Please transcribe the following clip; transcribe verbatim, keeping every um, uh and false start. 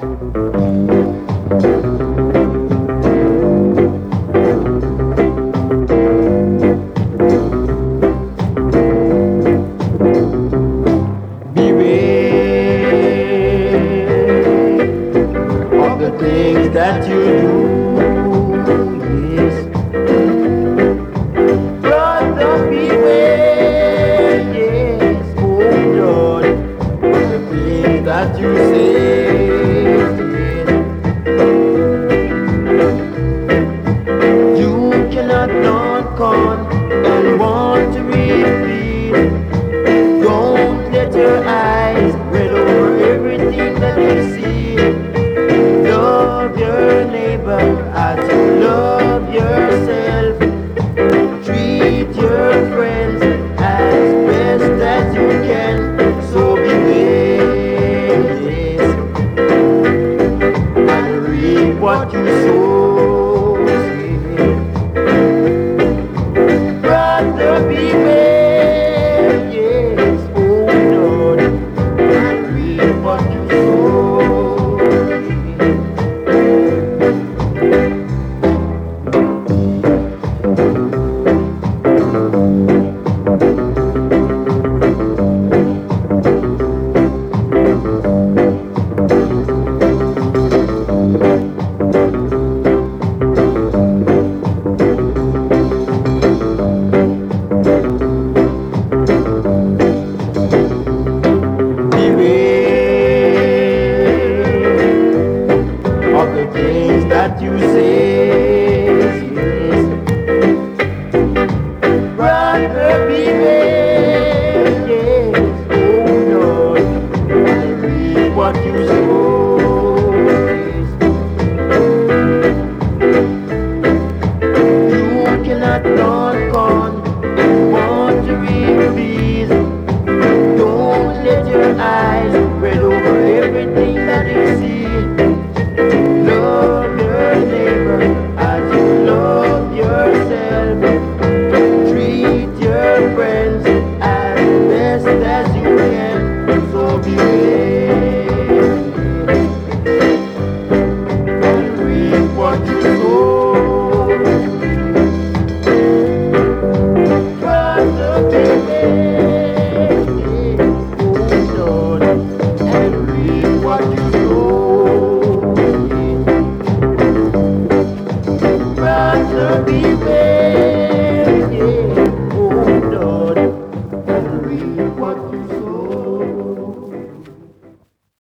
Of the things that you do, yes. Brother, beware, yes. Oh Lord, of the things that you say, yes. You cannot knock on and want to repeat. Don't let your eyes read over everything that you see. Love your neighbor as you love yourself. Treat your friends as best as you can. So beware, yes, and reap what you sow. Brother, beware, yes, oh Lord, and reap what you sow. Of the things that you say, yes. Brother, beware, yes, oh Lord, and reap what you sow, yes. You cannot knock on and want to reap peace. Don't let your eyes read over everything that you see. Love your neighbor as you love yourself. Treat your friends as best as you can. So beware and reap what you sow. Brother, beware, oh Lord, and reap what you sow.